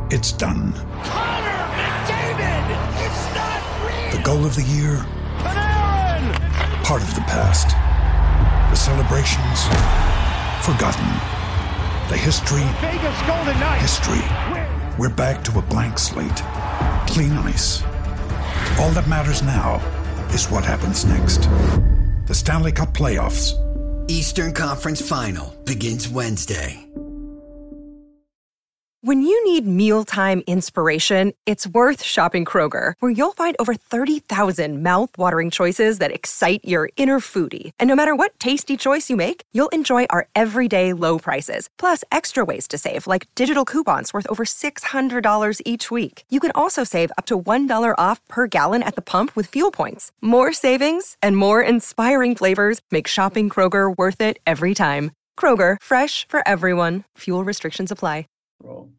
It's done. Connor McDavid! It's not real! The goal of the year? Panarin! Part of the past. The celebrations? Forgotten. The history? Vegas Golden Knights! History. We're back to a blank slate. Clean ice. All that matters now is what happens next. The Stanley Cup Playoffs. Eastern Conference Final begins Wednesday. When you need mealtime inspiration, it's worth shopping Kroger, where you'll find over 30,000 mouth-watering choices that excite your inner foodie. And no matter what tasty choice you make, you'll enjoy our everyday low prices, plus extra ways to save, like digital coupons worth over $600 each week. You can also save up to $1 off per gallon at the pump with fuel points. More savings and more inspiring flavors make shopping Kroger worth it every time. Kroger, fresh for everyone. Fuel restrictions apply. Roll.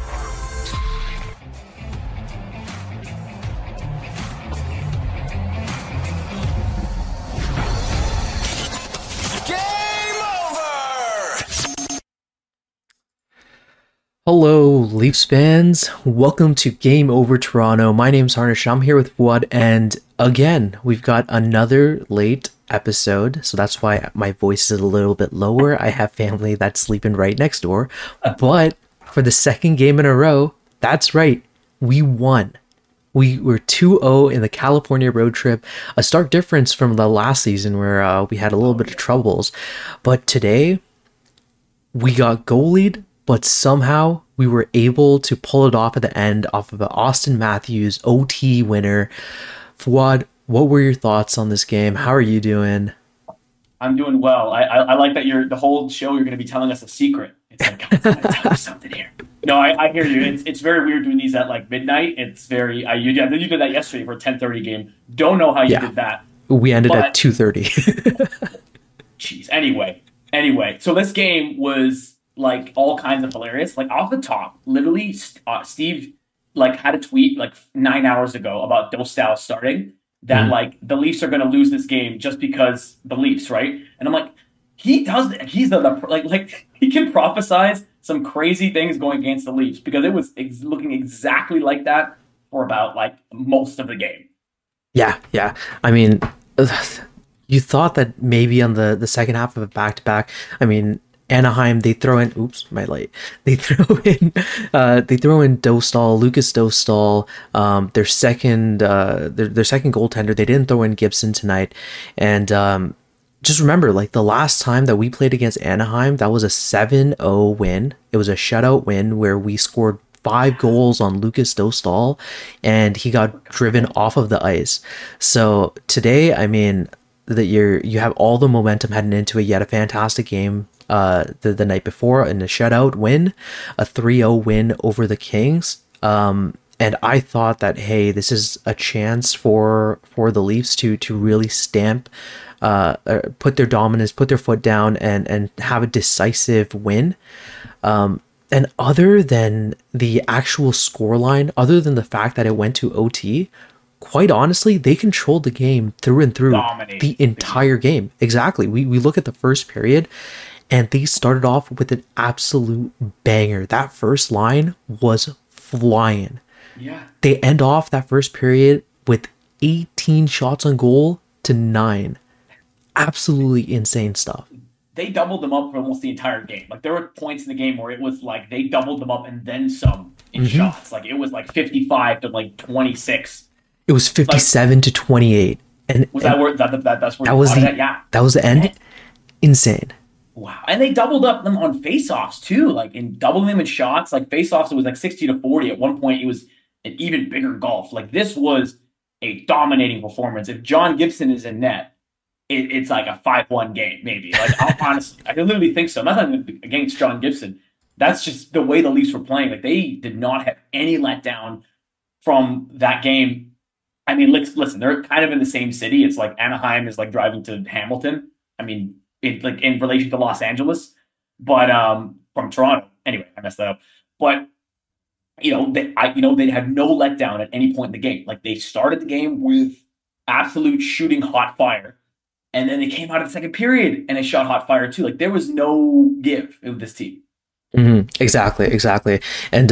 Hello, Leafs fans. Welcome to Game Over Toronto. My name's Harnish. I'm here with Fuad, and again, we've got another late episode, so that's why my voice is a little bit lower. I have family that's sleeping right next door, but for the second game in a row, that's right, we won. We were 2-0 in the California road trip, a stark difference from the last season where we had a little bit of troubles. But today, we got goalied, but somehow we were able to pull it off at the end off of an Austin Matthews OT winner. Fuad, what were your thoughts on this game? How are you doing? I'm doing well. I like that the whole show you're going to be telling us a secret. It's like, I'm going to tell you something here. No, I hear you. It's very weird doing these at like midnight. It's very, you did that yesterday for a 10:30 game. Don't know how you did that. We ended at 2:30. Jeez. Anyway. So this game was like all kinds of hilarious. Like off the top, literally Steve like had a tweet like 9 hours ago about Dostal starting that like the Leafs are going to lose this game just because the Leafs, right? And I'm like, he does. He's the like he can prophesize some crazy things going against the Leafs because it was looking exactly like that for about like most of the game. Yeah. I mean, you thought that maybe on the second half of a back-to-back, I mean, Anaheim, they throw in They throw in Dostal, Lucas Dostal, their second goaltender. They didn't throw in Gibson tonight, and just remember, like the last time that we played against Anaheim, that was a 7-0 win. It was a shutout win where we scored 5 goals on Lucas Dostal, and he got driven off of the ice. So today, I mean, that you have all the momentum heading into it. You had a fantastic game the night before in a shutout win, a 3-0 win over the Kings. And I thought that, hey, this is a chance for the Leafs to really stamp, put their dominance, put their foot down, and have a decisive win. And other than the actual scoreline, other than the fact that it went to OT, quite honestly, they controlled the game through and through. The entire game. Exactly. We look at the first period, and they started off with an absolute banger. That first line was flying. Yeah. They end off that first period with 18 shots on goal to 9. Absolutely insane stuff. They doubled them up for almost the entire game. Like there were points in the game where it was like they doubled them up and then some in shots. Like it was like 55 to like 26. It was 57 to 28. And was that where that's where that was that was the end? Insane. Wow. And they doubled up them on faceoffs too. Like in doubling them in shots, like faceoffs, it was like 60 to 40. At one point it was an even bigger gulf. Like this was a dominating performance. If John Gibson is in net, it's like a 5-1 game, maybe. Like honestly, I literally think so. Nothing against John Gibson. That's just the way the Leafs were playing. Like they did not have any letdown from that game. I mean, listen, they're kind of in the same city. It's like Anaheim is like driving to Hamilton. I mean, like in relation to Los Angeles, but from Toronto. Anyway, I messed that up. But they had no letdown at any point in the game. Like they started the game with absolute shooting hot fire, and then they came out of the second period and they shot hot fire too. Like there was no give with this team. Exactly. And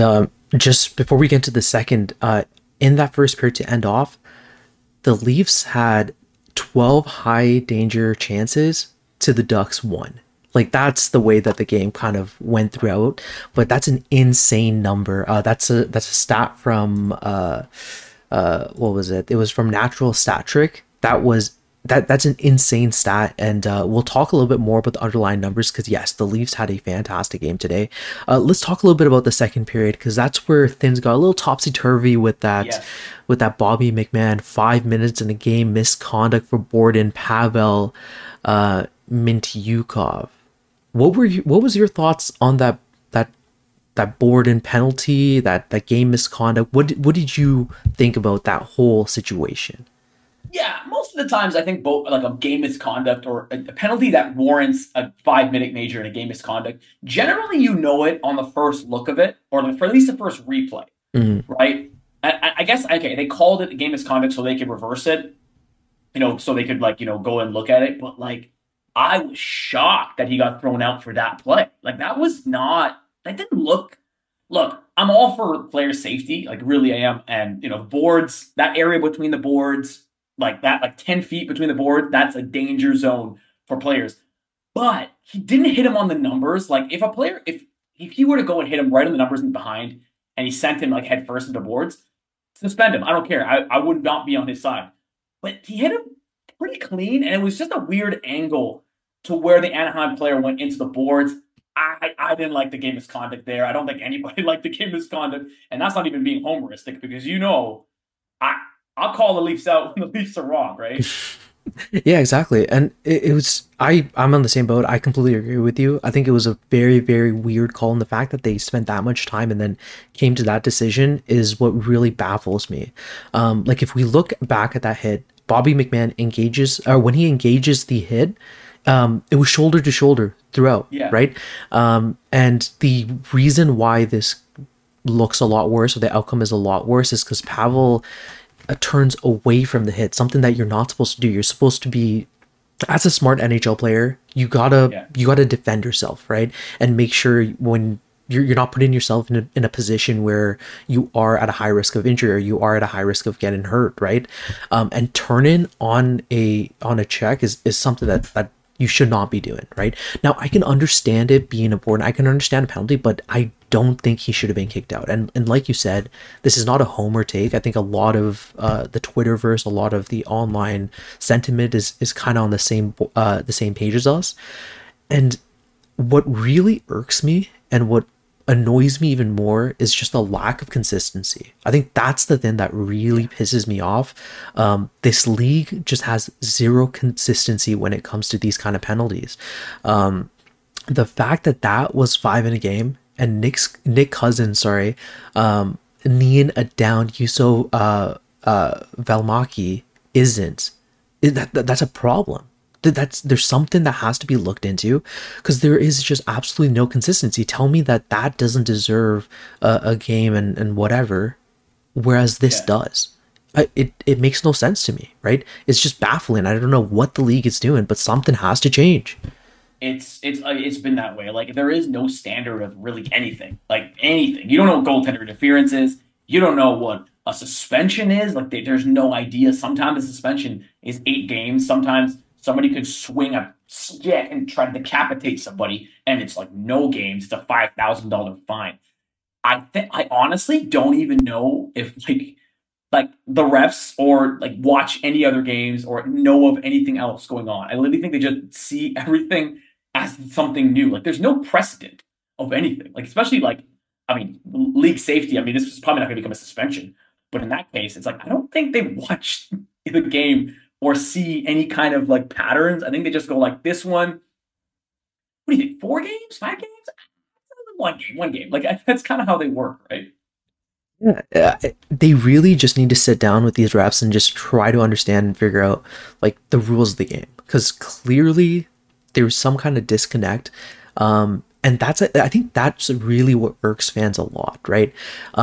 just before we get to the second, in that first period to end off, the Leafs had 12 high danger chances to the Ducks 1. Like, that's the way that the game kind of went throughout, but that's an insane number. That's a stat from what was it? It was from Natural Stat Trick. That's an insane stat, and we'll talk a little bit more about the underlying numbers because yes, the Leafs had a fantastic game today. Let's talk a little bit about the second period because that's where things got a little topsy-turvy with that Bobby McMann 5 minutes in a game misconduct for Borden, Pavel, Mintyukov. What was your thoughts on that Borden penalty, that game misconduct? What did you think about that whole situation? Yeah, most of the times I think both like a game misconduct or a penalty that warrants a 5-minute major in a game misconduct. Generally, you know it on the first look of it, or at least the first replay, right? I guess they called it a game misconduct so they could reverse it, so they could go and look at it. But I was shocked that he got thrown out for that play. That didn't look. Look, I'm all for player safety, really I am, and boards, that area between the boards. 10 feet between the board, that's a danger zone for players. But he didn't hit him on the numbers. If he were to go and hit him right on the numbers and behind, and he sent him head first into boards, suspend him. I don't care. I would not be on his side. But he hit him pretty clean, and it was just a weird angle to where the Anaheim player went into the boards. I didn't like the game misconduct there. I don't think anybody liked the game misconduct, and that's not even being homeristic because I'll call the Leafs out when the Leafs are wrong, right? Yeah, exactly. And it was I'm on the same boat. I completely agree with you. I think it was a very, very weird call, and the fact that they spent that much time and then came to that decision is what really baffles me. If we look back at that hit, Bobby McMann when he engages the hit, it was shoulder to shoulder throughout, right? And the reason why this looks a lot worse, or the outcome is a lot worse, is because Pavel turns away from the hit, something that you're not supposed to do. You're supposed to be, as a smart NHL player, you gotta defend yourself, right? And make sure when you're not putting yourself in a position where you are at a high risk of injury or you are at a high risk of getting hurt, right? And turning on a check is something that you should not be doing, right? Now, I can understand it being important. I can understand a penalty, but I don't think he should have been kicked out. And like you said, this is not a homer take. I think a lot of the Twitterverse, a lot of the online sentiment is kind of on the same page as us. And what really irks me and what annoys me even more is just the lack of consistency. I think that's the thing that really pisses me off. This league just has zero consistency when it comes to these kind of penalties. The fact that was 5 in a game, and Nick Cousins, kneeing a down Juuso Valimaki isn't. That's a problem. There's something that has to be looked into, because there is just absolutely no consistency. Tell me that doesn't deserve a game and whatever, whereas this does. It makes no sense to me, right? It's just baffling. I don't know what the league is doing, but something has to change. It's been that way. There is no standard of really anything. Anything. You don't know what goaltender interference is. You don't know what a suspension is. There's no idea. Sometimes a suspension is 8 games. Sometimes somebody could swing a stick and try to decapitate somebody, and it's no games. It's a $5,000 fine. I honestly don't even know if the refs or watch any other games or know of anything else going on. I literally think they just see everything as something new. There's no precedent of anything. Especially league safety. This is probably not going to become a suspension, but in that case, it's I don't think they watched the game or see any kind of patterns. I think they just go this one. What do you think? 4 games? 5 games? 1 game. That's kind of how they work, right? Yeah, they really just need to sit down with these refs and just try to understand and figure out the rules of the game, because clearly there's some kind of disconnect, and I think that's really what irks fans a lot, right?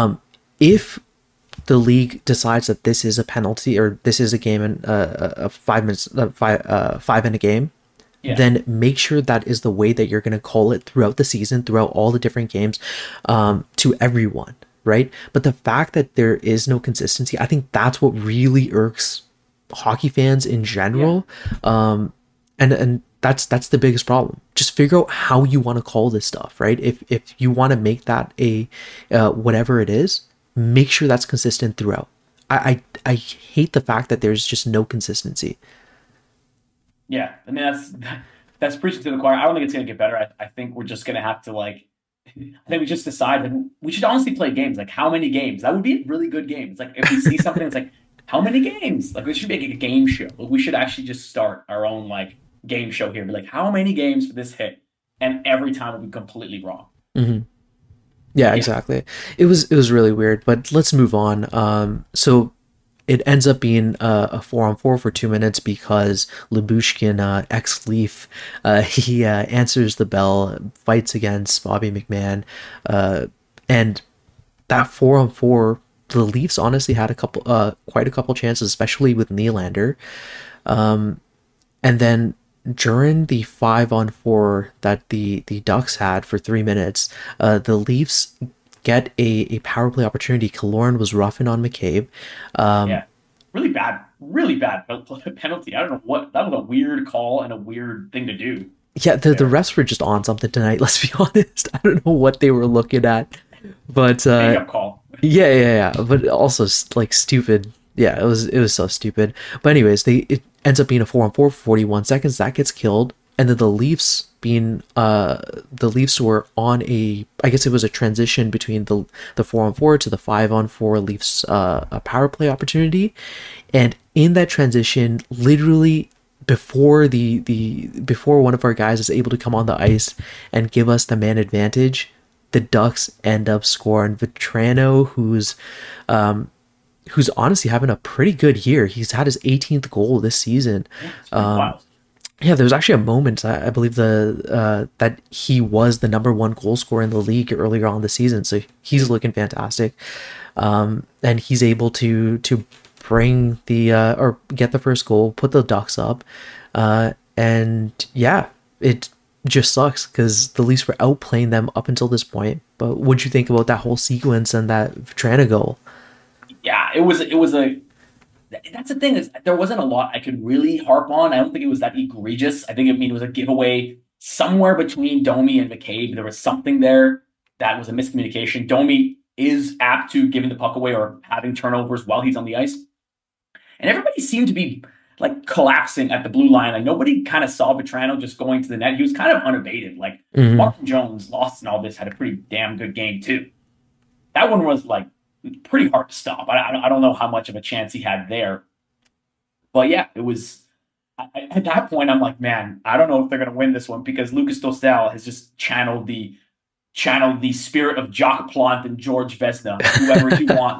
If the league decides that this is a penalty or this is a game in 5 minutes, 5 in a game, then make sure that is the way that you're going to call it throughout the season, throughout all the different games, to everyone. right? But the fact that there is no consistency, I think that's what really irks hockey fans in general. And that's the biggest problem. Just figure out how you want to call this stuff, right? If you want to make that a whatever it is, make sure that's consistent throughout. I hate the fact that there's just no consistency. Yeah, I mean that's preaching to the choir. I don't think it's gonna get better. I think we're just gonna have to I think we just decide that we should honestly play games. Like, how many games? That would be a really good game. It's like, if we see something, it's like, how many games? Like, we should make a game show. Like, we should actually just start our own game show here. Be like, how many games for this hit? And every time we'll be completely wrong. Mm-hmm. Yeah, exactly. It was really weird, but let's move on. So it ends up being a 4-on-4 for 2 minutes because Lyubushkin, ex-Leaf, he answers the bell, fights against Bobby McMahon, and that 4-on-4, the Leafs honestly had quite a couple chances, especially with Nylander, and then during the 5-on-4 that the Ducks had for 3 minutes, the Leafs get a power play opportunity. Killorn was roughing on McCabe. Really bad penalty. I don't know what, that was a weird call and a weird thing to do. Yeah, the refs were just on something tonight, let's be honest. I don't know what they were looking at, but makeup call. Yeah, but also stupid. Yeah, it was so stupid. But anyways, it ends up being a 4-on-4 for 41 seconds. That gets killed, and then the Leafs were on I guess it was a transition between the 4-on-4 to the 5-on-4 Leafs a power play opportunity, and in that transition, literally before before one of our guys is able to come on the ice and give us the man advantage, the Ducks end up scoring. Vetrano, who's honestly having a pretty good year. He's had his 18th goal this season. Yeah, there was actually a moment, I believe that he was the number 1 goal scorer in the league earlier on the season. So he's looking fantastic. And he's able to bring or get the first goal, put the Ducks up. And yeah, it just sucks because the Leafs were outplaying them up until this point. But what'd you think about that whole sequence and that Vetrano goal? Yeah, it was that's the thing, is there wasn't a lot I could really harp on. I don't think it was that egregious. I think it was a giveaway somewhere between Domi and McCabe. There was something there that was a miscommunication. Domi is apt to giving the puck away or having turnovers while he's on the ice. And everybody seemed to be collapsing at the blue line. Nobody kind of saw Vetrano just going to the net. He was kind of unabated. Martin Jones, lost in all this, had a pretty damn good game too. That one was pretty hard to stop. I don't know how much of a chance he had there. But yeah, it was... At that point, I'm like, man, I don't know if they're going to win this one, because Lucas Dostal has just channeled the spirit of Jacques Plante and George Vesna, whoever you want.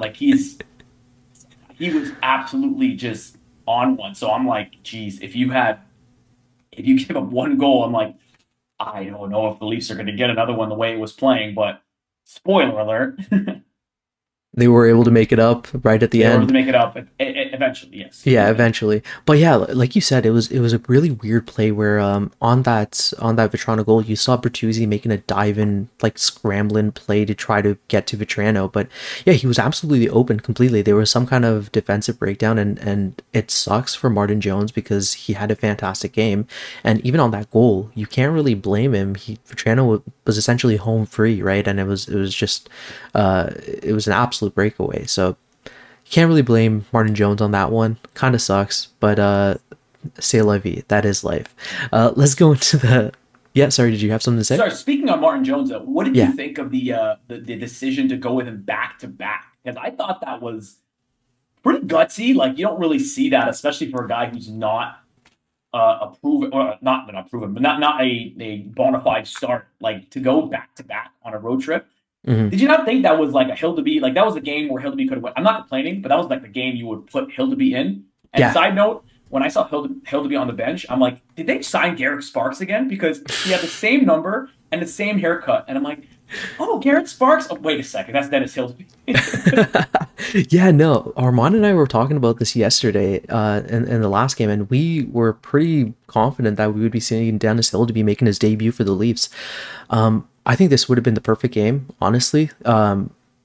He was absolutely just on one. So I'm like, geez, if you give up 1 goal, I'm like, I don't know if the Leafs are going to get another one the way it was playing. But spoiler alert. They were able to make it up right at the end. They were able to make it up eventually, yes. Yeah, eventually. But yeah, like you said, it was a really weird play where on that Vetrano goal, you saw Bertuzzi making a dive-in, scrambling play to try to get to Vetrano. But yeah, he was absolutely open completely. There was some kind of defensive breakdown, and it sucks for Martin Jones because he had a fantastic game. And even on that goal, you can't really blame him. Vetrano was essentially home free, right? And it was just it was an absolute breakaway. So you can't really blame Martin Jones on that one. Kind of sucks, but c'est la vie. That is life. Let's go into the... Yeah, sorry, did you have something to say? Sorry, speaking of Martin Jones, what did you think of the decision to go with him back to back? Because I thought that was pretty gutsy. You don't really see that, especially for a guy who's not a bona fide start. To go back to back on a road trip. Mm-hmm. Did you not think that was a Hildeby? That was a game where Hildeby could have won. I'm not complaining, but that was the game you would put Hildeby in. And side note, when I saw Hildeby on the bench, I'm like, did they sign Garrett Sparks again? Because he had the same number and the same haircut. And I'm like, oh, Garrett Sparks? Oh, wait a second. That's Dennis Hildeby. Yeah, no. Armand and I were talking about this yesterday in the last game, and we were pretty confident that we would be seeing Dennis Hildeby making his debut for the Leafs. I think this would have been the perfect game, honestly.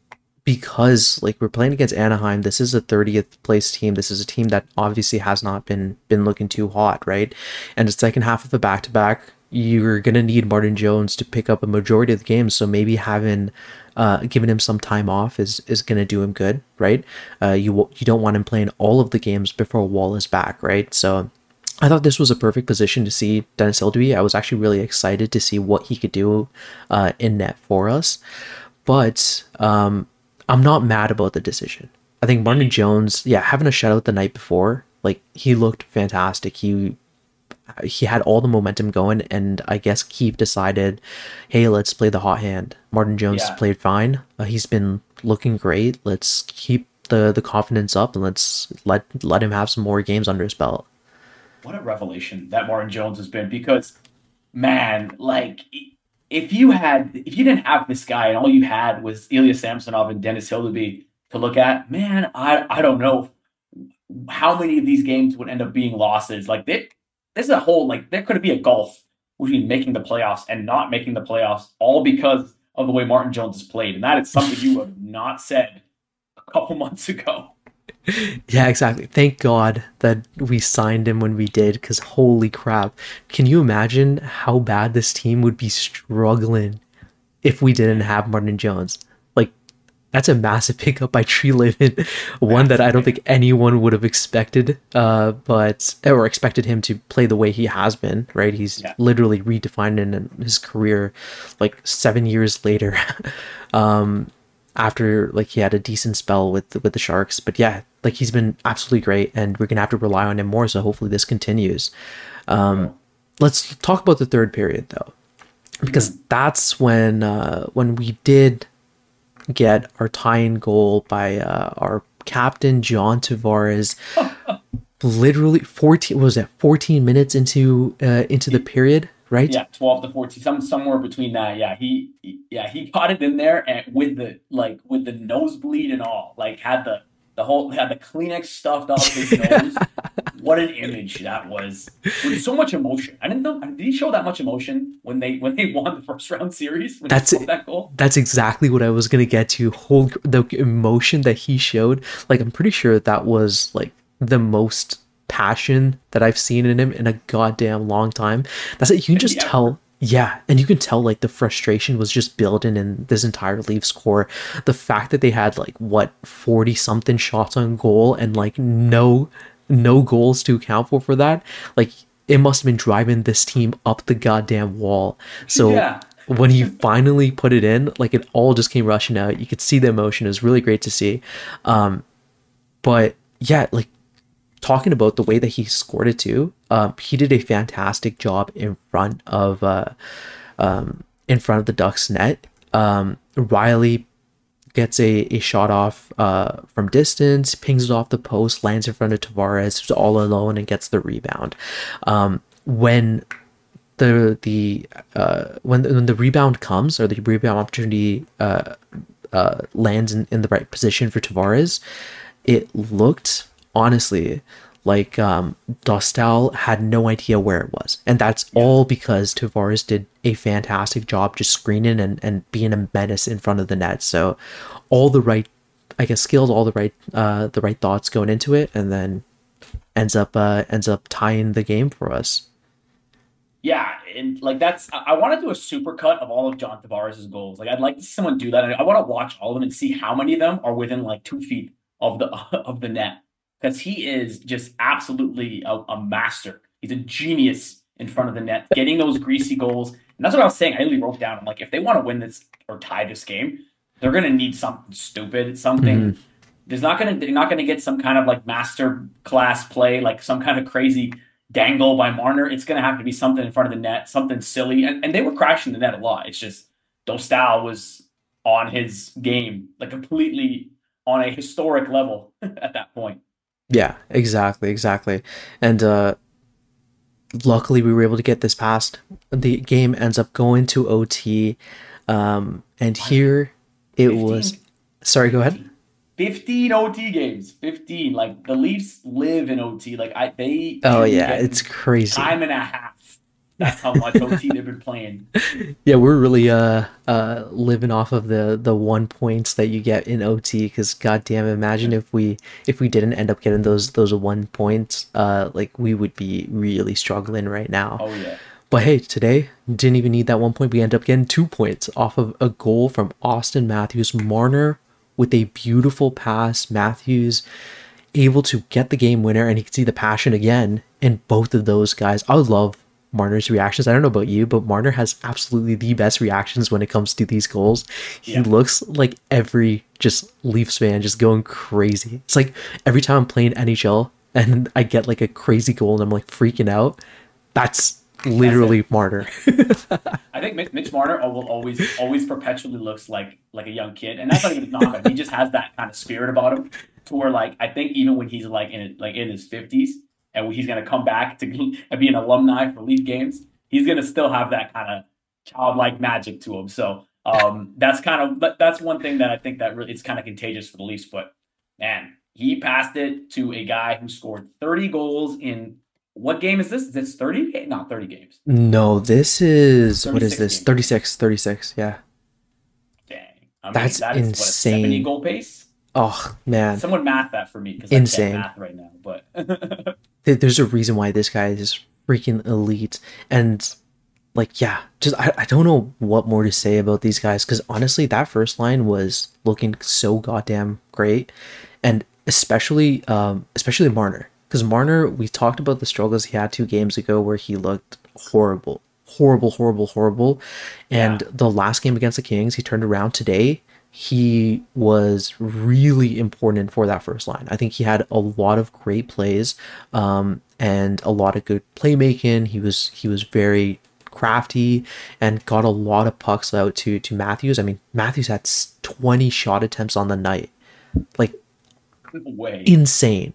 because like we're playing against Anaheim. This is a 30th place team. This is a team that obviously has not been looking too hot, right? And the second half of a back-to-back, you're gonna need Martin Jones to pick up a majority of the games. So maybe having giving him some time off is gonna do him good, right? You don't want him playing all of the games before Wall is back, right? So I thought this was a perfect position to see Dennis Hildeby. I was actually really excited to see what he could do in net for us. But I'm not mad about the decision. I think Martin Jones, having a shutout the night before, like he looked fantastic. He had all the momentum going, and I guess Keefe decided, hey, let's play the hot hand. Martin Jones played fine. He's been looking great. Let's keep the confidence up, and let's let him have some more games under his belt. What a revelation that Martin Jones has been, because, man, like if you didn't have this guy and all you had was Ilya Samsonov and Dennis Hildeby to look at, man, I don't know how many of these games would end up being losses. Like this is a whole, like there could be a gulf between making the playoffs and not making the playoffs, all because of the way Martin Jones has played. And that is something you have not said a couple months ago. Yeah, exactly. Thank God that we signed him when we did, because holy crap. Can you imagine how bad this team would be struggling if we didn't have Martin Jones? Like, that's a massive pickup by Treliving, one that I don't think anyone would have expected, or expected him to play the way he has been, right? He's literally redefining his career like 7 years later. After like he had a decent spell with the Sharks, but yeah, like he's been absolutely great, and we're gonna have to rely on him more. So hopefully this continues. Let's talk about the third period though, because that's when we did get our tying goal by our captain John Tavares. Literally 14 minutes into the period. Right? Yeah, 12 to 14, somewhere between that. Yeah, he got it in there, and with the nosebleed and all, like had the Kleenex stuffed up his nose. What an image that was, with so much emotion. I didn't know. Did he show that much emotion when they won the first round series? That goal? That's exactly what I was gonna get to. The emotion that he showed. Like I'm pretty sure that was like the most passion that I've seen in him in a goddamn long time. That's it. You can just tell. Yeah, and you can tell like the frustration was just building in this entire Leafs core. The fact that they had like 40 something shots on goal and like no goals to account for that, like it must have been driving this team up the goddamn wall. So when he finally put it in, like it all just came rushing out. You could see the emotion. It was really great to see. But yeah, like talking about the way that he scored it too, he did a fantastic job in front of the Ducks net. Riley gets a shot off from distance, pings it off the post, lands in front of Tavares, who's all alone, and gets the rebound. When the rebound comes, or the rebound opportunity lands in the right position for Tavares, it looked honestly like Dostal had no idea where it was, and that's all because Tavares did a fantastic job just screening and being a menace in front of the net. So all the right, I guess, skills, all the right thoughts going into it, and then ends up tying the game for us. Yeah, and like I want to do a super cut of all of John Tavares' goals. Like I'd like to see someone do that. I want to watch all of them and see how many of them are within like 2 feet of the net. Because he is just absolutely a master. He's a genius in front of the net, getting those greasy goals. And that's what I was saying. I really wrote down, I'm like, if they want to win this or tie this game, they're going to need something stupid, something. They're not going to get some kind of like master class play, like some kind of crazy dangle by Marner. It's going to have to be something in front of the net, something silly. And they were crashing the net a lot. It's just Dostal was on his game, like completely on a historic level at that point. Yeah, exactly. And luckily we were able to get this past. The game ends up going to OT. And here it 15? Was... Sorry, go ahead. 15 OT games. 15. Like, the Leafs live in OT. Like, it's crazy. Time and a half That's how much OT they've been playing. Yeah, we're really living off of the 1 points that you get in OT, because goddamn, imagine if we didn't end up getting those 1 points, like we would be really struggling right now. Oh yeah. But hey, today didn't even need that 1 point. We end up getting 2 points off of a goal from Austin Matthews. Marner with a beautiful pass. Matthews able to get the game winner, and you can see the passion again in both of those guys. I love Marner's reactions. I don't know about you, but Marner has absolutely the best reactions when it comes to these goals. He looks like every just Leafs fan just going crazy. It's like every time I'm playing NHL and I get like a crazy goal and I'm like freaking out, that's literally Marner. I think Mitch Marner will always perpetually looks like a young kid, and that's not even a knock on him. He just has that kind of spirit about him, to where like I think even when he's like in his 50s and he's gonna come back to be an alumni for Leaf games, he's gonna still have that kind of childlike magic to him. So that's one thing that I think that really it's kind of contagious for the Leafs. But man, he passed it to a guy who scored 30 goals in. What game is this? Is this 30? Not 30 games. No, this is, what is this? Games. 36, yeah. Dang. I mean, That's that is, insane. What, a 70 goal pace? Oh, man. Someone math that for me, because I Insane. can't math right now. But There's a reason why this guy is freaking elite. And like, yeah, just I don't know what more to say about these guys, because honestly, that first line was looking so goddamn great. And especially Marner. Because Marner, we talked about the struggles he had 2 games ago where he looked horrible. And the last game against the Kings, he turned around today. He was really important for that first line. I think he had a lot of great plays, and a lot of good playmaking. He was very crafty and got a lot of pucks out to Matthews. I mean, Matthews had 20 shot attempts on the night. Like, way. insane.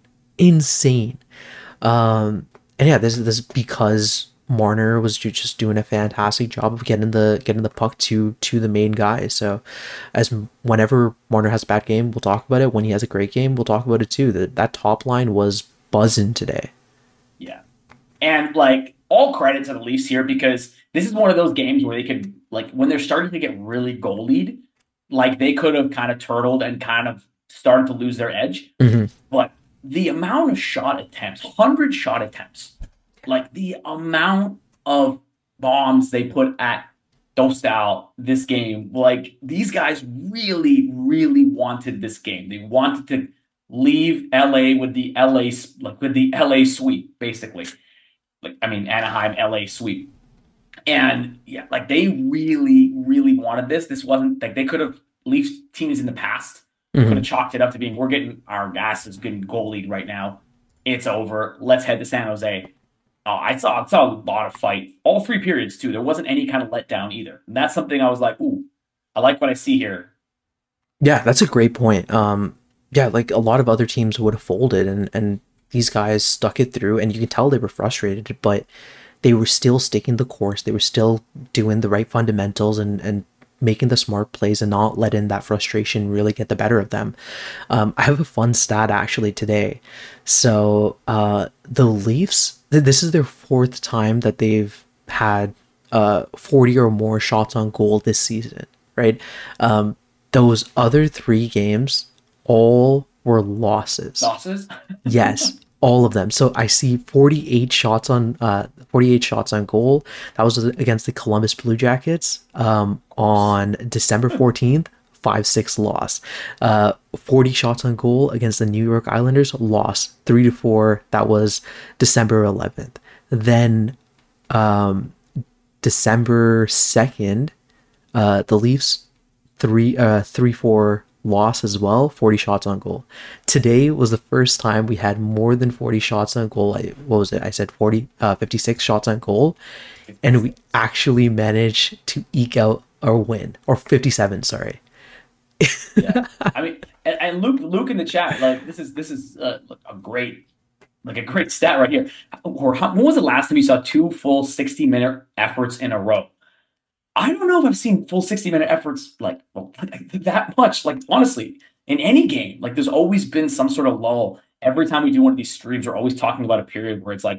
And yeah, this is because Marner was just doing a fantastic job of getting the puck to the main guy. So whenever Marner has a bad game, we'll talk about it. When he has a great game, we'll talk about it too. That top line was buzzing today. Yeah. And like, all credit to the Leafs here, because this is one of those games where they could, like, when they're starting to get really goal lead, like they could have kind of turtled and kind of started to lose their edge. Mm-hmm. But the amount of shot attempts, 100 shot attempts, like the amount of bombs they put at Dostal this game, like these guys really, really wanted this game. They wanted to leave LA with the LA sweep, basically. Like, I mean, Anaheim, LA sweep. And yeah, like they really, really wanted this. This wasn't like they could have, Leafs teams in the past could have chalked it up to being, we're getting our asses getting goal lead right now. It's over. Let's head to San Jose. I saw a lot of fight. All 3 periods, too. There wasn't any kind of letdown either. And that's something I was like, ooh, I like what I see here. Yeah, that's a great point. Yeah, like a lot of other teams would have folded, and these guys stuck it through, and you can tell they were frustrated, but they were still sticking the course. They were still doing the right fundamentals and making the smart plays and not letting that frustration really get the better of them. I have a fun stat actually today. So the Leafs, this is their 4th time that they've had 40 or more shots on goal this season, right? Those other 3 games all were losses. Losses? Yes. All of them. So I see 48 shots on goal. That was against the Columbus Blue Jackets on December 14th, 5-6 loss. 40 shots on goal against the New York Islanders, loss 3-4. That was December 11th. Then December 2nd, the Leafs 3-4 loss as well, 40 shots on goal. Today was the first time we had more than 40 shots on goal. What was it? I said 56 shots on goal, and we actually managed to eke out our win, or 57, sorry. Yeah, I mean, and Luke in the chat, like this is a great stat right here. When was the last time you saw 2 full 60-minute efforts in a row? I don't know if I've seen full 60-minute efforts like that much. Like, honestly, in any game, like there's always been some sort of lull. Every time we do one of these streams, we're always talking about a period where it's like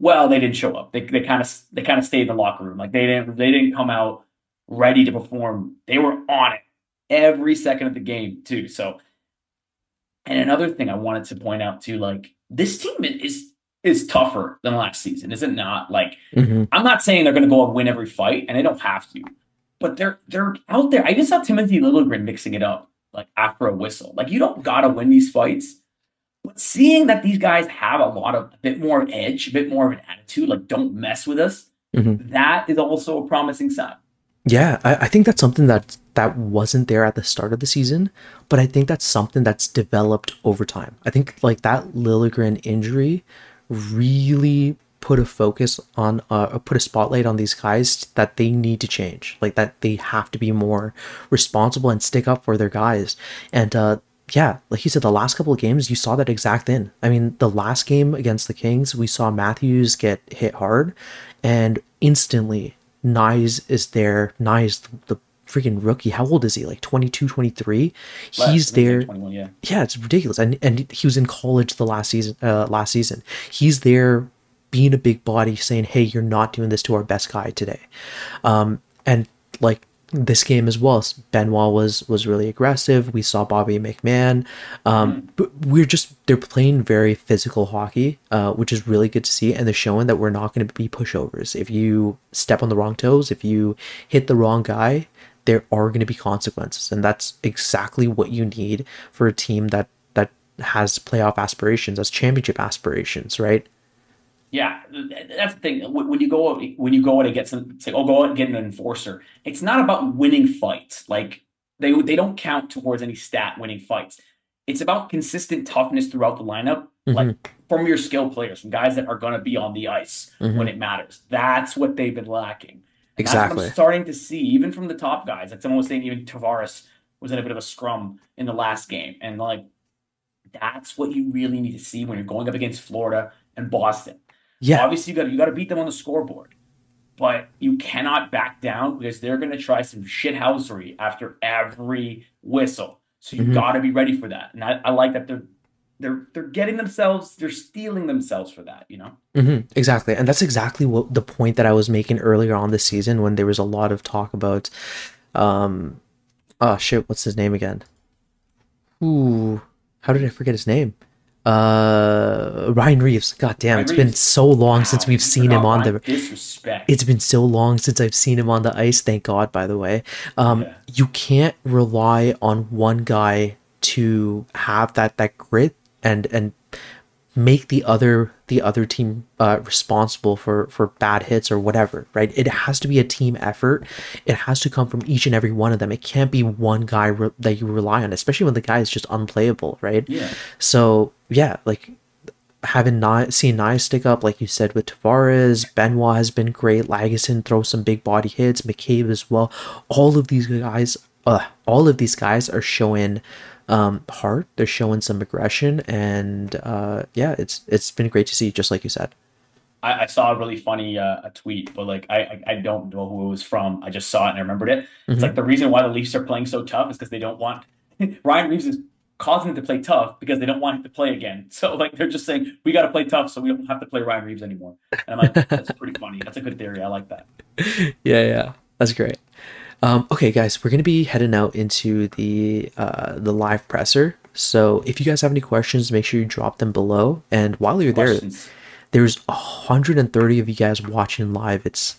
Well, they didn't show up. They kind of stayed in the locker room. Like they didn't come out ready to perform. They were on it every second of the game too. So, and another thing I wanted to point out too, like this team is tougher than last season, is it not? Like I'm not saying they're going to go and win every fight, and they don't have to, but they're out there. I just saw Timothy Littlegren mixing it up like after a whistle. Like you don't gotta win these fights. But seeing that these guys have a bit more edge, a bit more of an attitude, like don't mess with us, that is also a promising sign. Yeah, I think that's something that wasn't there at the start of the season, but I think that's something that's developed over time. I think like that Liljegren injury really put a focus on, put a spotlight on these guys that they need to change, like that they have to be more responsible and stick up for their guys. And yeah, like you said, the last couple of games, you saw that exact thing. I mean, the last game against the Kings, we saw Matthews get hit hard, and instantly, Nyes is there. Nyes, the freaking rookie. How old is he? Like 22, 23? He's there. 21, yeah. Yeah, it's ridiculous. And he was in college the last season. He's there being a big body, saying, hey, you're not doing this to our best guy today. And like, this game as well, Benoit was really aggressive. We saw Bobby McMahon. But they're playing very physical hockey, which is really good to see. And they're showing that we're not going to be pushovers. If you step on the wrong toes, if you hit the wrong guy, there are going to be consequences. And that's exactly what you need for a team that has playoff aspirations, has championship aspirations, right? Yeah, that's the thing. When you go out and get go out and get an enforcer, it's not about winning fights. Like they don't count towards any stat winning fights. It's about consistent toughness throughout the lineup, like from your skill players, from guys that are going to be on the ice when it matters. That's what they've been lacking. And that's what I'm starting to see, even from the top guys. Like someone was saying, even Tavares was in a bit of a scrum in the last game, and like that's what you really need to see when you're going up against Florida and Boston. Yeah, obviously you got to beat them on the scoreboard, but you cannot back down because they're going to try some shithousery after every whistle. So you got to be ready for that. And I like that they're stealing themselves for that. You know, exactly, and that's exactly what the point that I was making earlier on this season when there was a lot of talk about, oh shit, what's his name again? Ooh, how did I forget his name? Ryan Reeves. God damn, it's been so long since we've seen him on the disrespect. It's been so long since I've seen him on the ice, thank God, by the way. You can't rely on one guy to have that grit and make the other team responsible for bad hits or whatever, right? It has to be a team effort. It has to come from each and every one of them. It can't be one guy that you rely on, especially when the guy is just unplayable, right? Yeah. So yeah, like seeing Nyes stick up, like you said, with Tavares, Benoit has been great. Lagesson throws some big body hits, McCabe as well. All of these guys are showing heart. They're showing some aggression, and yeah, it's been great to see, just like you said. I saw a really funny a tweet, but like I don't know who it was from. I just saw it and I remembered it. It's like the reason why the Leafs are playing so tough is because they don't want Ryan Reeves is causing them to play tough because they don't want him to play again. So like they're just saying we got to play tough so we don't have to play Ryan Reeves anymore. And I'm like, that's pretty funny. That's a good theory. I like that. Yeah, that's great. Okay, guys, we're gonna be heading out into the live presser. So if you guys have any questions, make sure you drop them below. And while you're there, there's 130 of you guys watching live. It's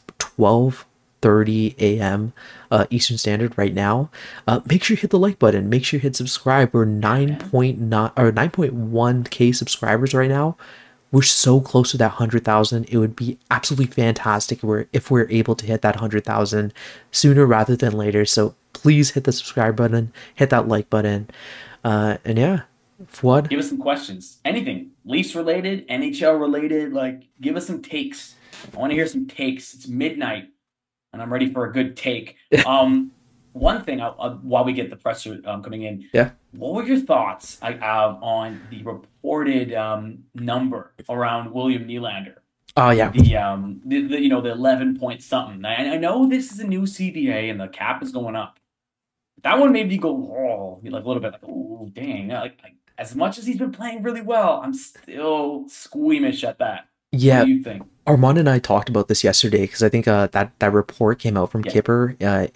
12:30 a.m. Eastern Standard right now. Make sure you hit the like button. Make sure you hit subscribe. We're 9.9 or 9.1k subscribers right now. We're so close to that 100,000. It would be absolutely fantastic if we're able to hit that 100,000 sooner rather than later. So please hit the subscribe button, hit that like button, and yeah, Fouad, give us some questions. Anything Leafs related, NHL related. Like, give us some takes. I want to hear some takes. It's midnight, and I'm ready for a good take. One thing while we get the presser coming in, what were your thoughts on the reported number around William Nylander? Oh yeah, the 11 point something. I know this is a new CBA and the cap is going up. That one made me go like a little bit like, oh dang! Like as much as he's been playing really well, I'm still squeamish at that. What Yeah, do you think? Armand and I talked about this yesterday because I think that report came out from Yeah, Kipper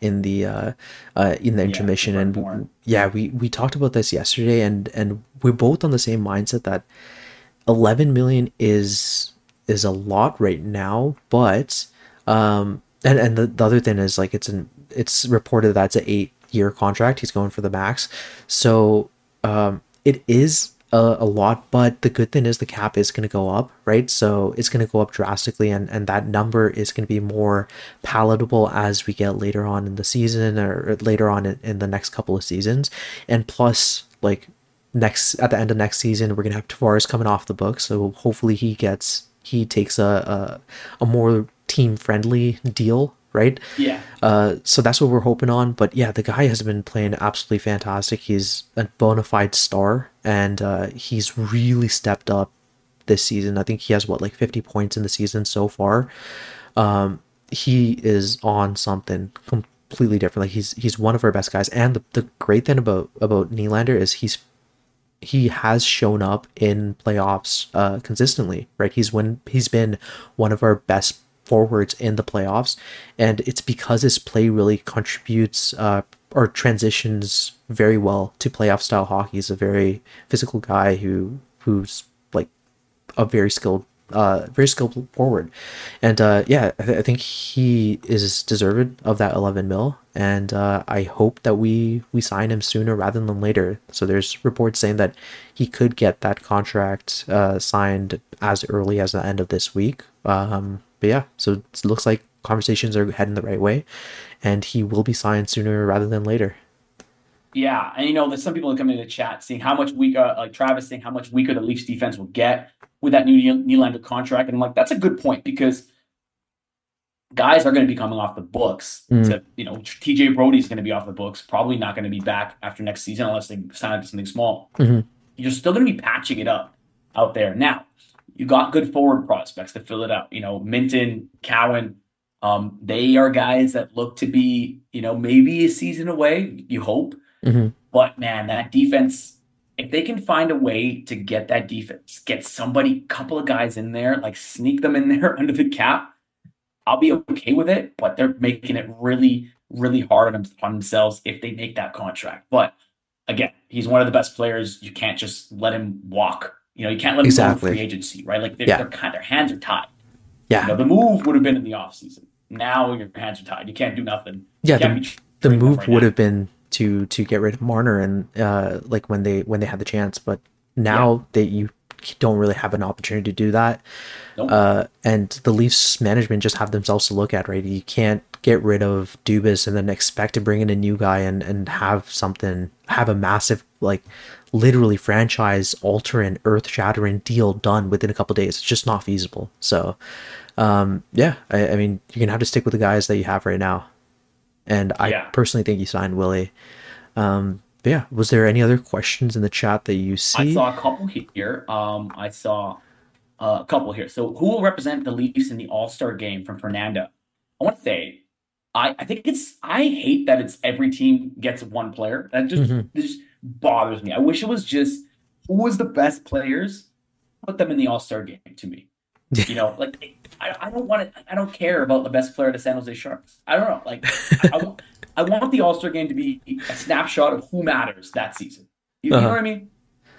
in the yeah, intermission, Kipper and and Bourne. yeah, we talked about this yesterday, and we're both on the same mindset that 11 million is a lot right now, but and the other thing is like it's reported that it's an 8-year contract. He's going for the max, so it is a lot, but the good thing is the cap is going to go up, right? So it's going to go up drastically, and that number is going to be more palatable as we get later on in the season, or later on in the next couple of seasons. And plus, like, next at the end of next season, we're gonna have Tavares coming off the book, so hopefully he takes a more team friendly deal, right? Yeah, So that's what we're hoping on. But yeah, the guy has been playing absolutely fantastic. He's a bona fide star, and he's really stepped up this season. I think he has what, like 50 points in the season so far. He is on something completely different. Like he's one of our best guys. And the great thing about Nylander is he has shown up in playoffs consistently, right? He's been one of our best forwards in the playoffs, and it's because his play really contributes or transitions very well to playoff style hockey. He's a very physical guy who's like a very skilled forward, and yeah, I think he is deserved of that 11 mil, and I hope that we sign him sooner rather than later. So there's reports saying that he could get that contract signed as early as the end of this week. But yeah, so it looks like conversations are heading the right way, and he will be signed sooner rather than later. yeah, and there's some people that come into the chat seeing how much weaker, like Travis saying how much weaker the Leafs defense will get with that new Nylander contract, and I'm like, that's a good point because guys are going to be coming off the books. Mm, TJ Brody's going to be off the books, probably not going to be back after next season unless they sign up to something small. hmm You're still going to be patching it up out there. Now, you got good forward prospects to fill it out. Minton, Cowan, they are guys that look to be, maybe a season away, you hope. hmm But man, that defense, if they can find a way to get that defense, get somebody, couple of guys in there, like sneak them in there under the cap, I'll be okay with it. But they're making it really, really hard on themselves if they make that contract. But again, he's one of the best players. You can't just let him walk. You can't let him go in free exactly. agency, right? Like Yeah. their hands are tied. Yeah. The move would have been in the offseason. Now your hands are tied. You can't do nothing. Yeah, You can't be the trading them move right would now. have been to get rid of Marner, and like when they had the chance, but Yeah. now that you don't really have an opportunity to do that, Nope. and the Leafs management just have themselves to look at, right? You can't get rid of Dubas and then expect to bring in a new guy and have a massive, like, literally franchise altering, earth shattering deal done within a couple days. It's just not feasible. So yeah, I mean, you're gonna have to stick with the guys that you have right now. And I Yeah. personally think you signed Willie. But yeah, was there any other questions in the chat that you I see? saw a couple here. I saw a couple here. So who will represent the Leafs in the All-Star game from Fernanda? I want to say, I think I hate that it's every team gets one player. Hmm. It just bothers me. I wish it was just who was the best players, put them in the All-Star game to me. Like I don't want it. I don't care about the best player of the San Jose Sharks. I don't know. Like I want the All-Star game to be a snapshot of who matters that season. You know Uh-huh. what I mean?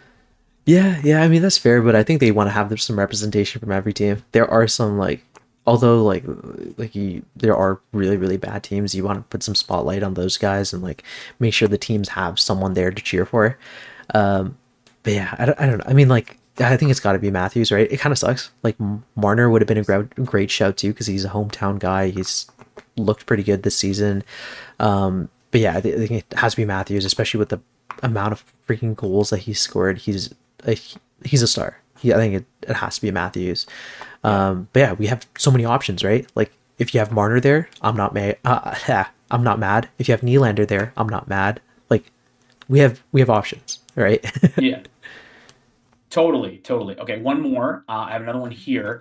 Yeah. I mean, that's fair, but I think they want to have some representation from every team. There are some, like, although there are really really bad teams. You want to put some spotlight on those guys and like make sure the teams have someone there to cheer for. But yeah, I don't know. I mean, like, I think it's got to be Matthews, right? It kind of sucks. Like, Marner would have been a great shout too because he's a hometown guy. He's looked pretty good this season. But yeah, I think it has to be Matthews, especially with the amount of freaking goals that he's scored. He's a star. I think it has to be Matthews. But yeah, we have so many options, right? Like, if you have Marner there, I'm not mad. I'm not mad. If you have Nylander there, I'm not mad. Like, we have options, right? Yeah. Totally. Okay, one more. I have another one here.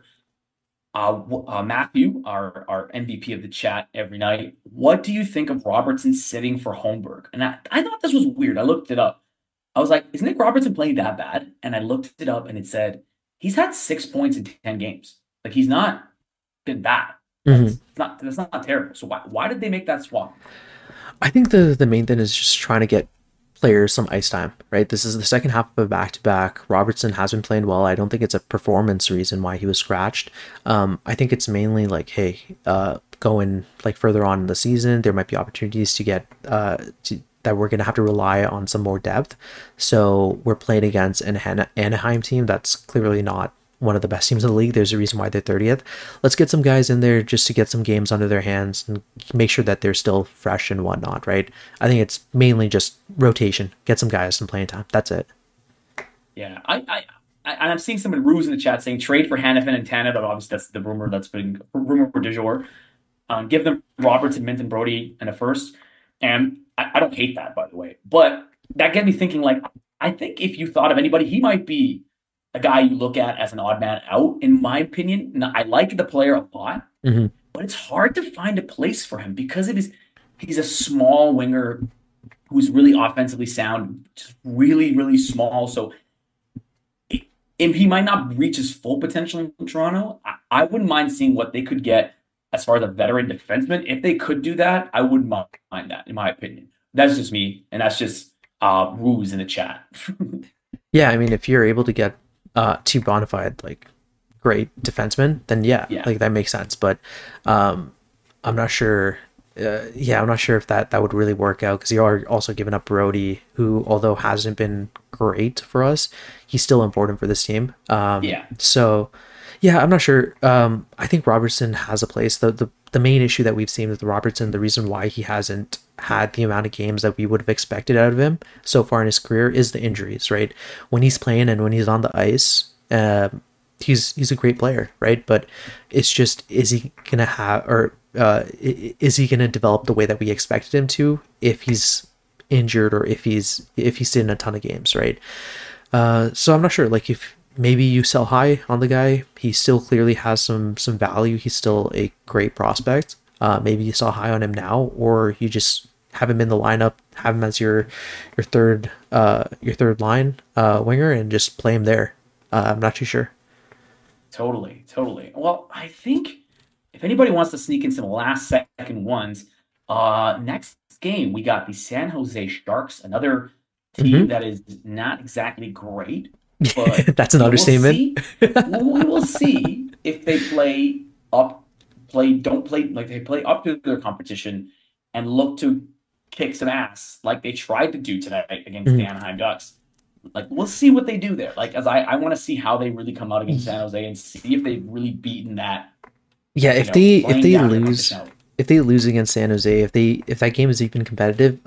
Matthew, our MVP of the chat every night. What do you think of Robertson sitting for Holmberg? And I thought this was weird. I looked it up. I was like, is Nick Robertson playing that bad? And I looked it up and it said he's had 6 points in 10 games. Like he's not been bad. Mhm. That's not terrible. So why did they make that swap? I think the main thing is just trying to get players some ice time, right? This is the second half of a back-to-back. Robertson has been playing well. I don't think it's a performance reason why he was scratched. I think it's mainly like, hey, going like further on in the season, there might be opportunities to get that we're going to have to rely on some more depth. So we're playing against an Anaheim team that's clearly not one of the best teams in the league. There's a reason why they're 30th. Let's get some guys in there just to get some games under their hands and make sure that they're still fresh and whatnot, right? I think it's mainly just rotation. Get some guys some playing time. That's it. Yeah, I'm seeing some ruse in the chat saying trade for Hannafin and Tanev. Obviously, that's the rumor that's been rumor du jour. Give them Robertson, Minton, Brody, and a first. And I don't hate that, by the way. But that gets me thinking, like, I think if you thought of anybody, he might be a guy you look at as an odd man out, in my opinion. Now, I like the player a lot, but it's hard to find a place for him because he's a small winger who's really offensively sound, just really, really small. So if he might not reach his full potential in Toronto, I wouldn't mind seeing what they could get as far as a veteran defenseman. If they could do that, I wouldn't mind that, in my opinion. That's just me, and that's just ruse in the chat. Yeah, I mean, if you're able to get two bona fide, like, great defensemen, then yeah, like that makes sense. But I'm not sure. I'm not sure if that would really work out because you are also giving up Brody, who, although hasn't been great for us, he's still important for this team. So yeah, I'm not sure. I think Robertson has a place. The main issue that we've seen with Robertson, the reason why he hasn't had the amount of games that we would have expected out of him so far in his career is the injuries, right? When he's playing and when he's on the ice, he's a great player, right? But it's just, is he gonna have, or is he gonna develop the way that we expected him to if he's injured or if he's in a ton of games, right? So I'm not sure. Like, if maybe you sell high on the guy, he still clearly has some value. He's still a great prospect. Maybe you sell high on him now, or you just have him in the lineup, have him as your third line winger, and just play him there. I'm not too sure. Totally. Well, I think if anybody wants to sneak in some last second ones, next game we got the San Jose Sharks, another team that is not exactly great. But that's an understatement. We will see if they play up to their competition and look to kick some ass like they tried to do tonight against the Anaheim Ducks. Like, we'll see what they do there. Like, as I want to see how they really come out against San Jose and see if they've really beaten that. Yeah, if they lose against San Jose, if that game is even competitive,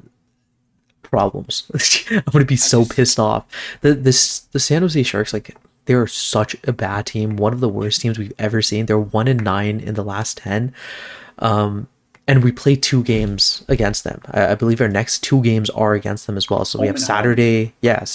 problems. I'm gonna be so pissed off. The San Jose Sharks, like, they're such a bad team, one of the worst teams we've ever seen. They're 1-9 in the last 10, and we play 2 games against them. I believe our next 2 games are against them as well. So we have Saturday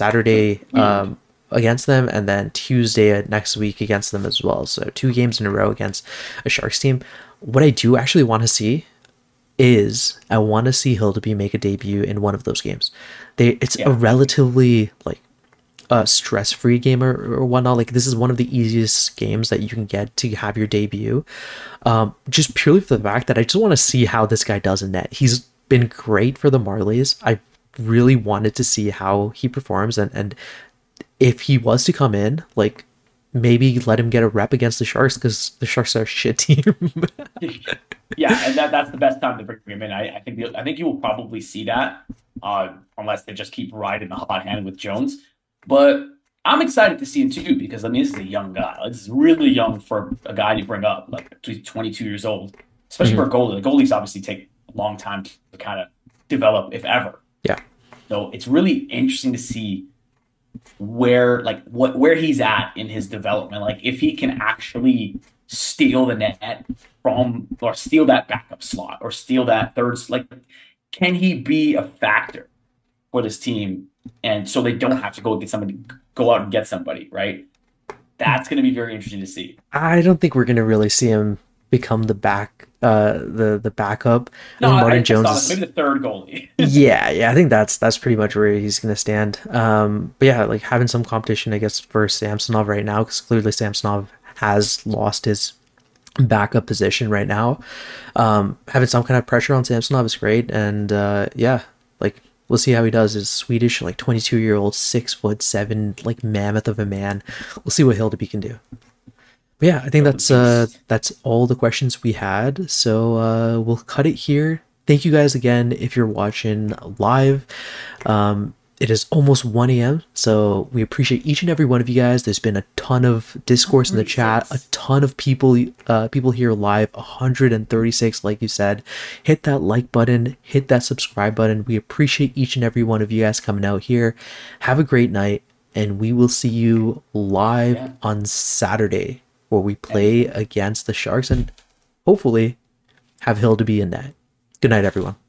against them, and then Tuesday next week against them as well. So 2 games in a row against a Sharks team. What I do actually want to see is I want to see Hildeby make a debut in one of those games. It's a relatively, like, stress-free game or whatnot. Like, this is one of the easiest games that you can get to have your debut, just purely for the fact that I just want to see how this guy does in net. He's been great for the Marlies. I really wanted to see how he performs, and if he was to come in, like, maybe let him get a rep against the Sharks, because the Sharks are a shit team. Yeah, and that's the best time to bring him in. I think you will probably see that, unless they just keep riding the hot hand with Jones. But I'm excited to see him too, because I mean, this is a young guy. Like, this is really young for a guy to bring up, like 22 years old, especially for a goalie. The goalies obviously take a long time to kind of develop, if ever. Yeah. So it's really interesting to see where he's at in his development. Like, if he can actually steal the net from, or steal that backup slot, or steal that third, like, can he be a factor for this team? And so they don't have to go out and get somebody, right? That's going to be very interesting to see. I don't think we're going to really see him become the backup. No, Martin Jones is maybe the third goalie. yeah, I think that's pretty much where he's going to stand. But yeah, like, having some competition, I guess, for Samsonov right now, because clearly Samsonov has lost his backup position right now. Having some kind of pressure on Samsonov is great, and yeah, like we'll see how he does. His Swedish, like 22-year-old, 6'7", like mammoth of a man. We'll see what Hildeby can do. But yeah, I think that's all the questions we had. So we'll cut it here. Thank you guys again if you're watching live. It is almost 1 a.m. So we appreciate each and every one of you guys. There's been a ton of discourse in the chat, a ton of people here live, 136, like you said. Hit that like button, hit that subscribe button. We appreciate each and every one of you guys coming out here. Have a great night, and we will see you live on Saturday, where we play against the Sharks and hopefully have Hildeby in net. Good night, everyone.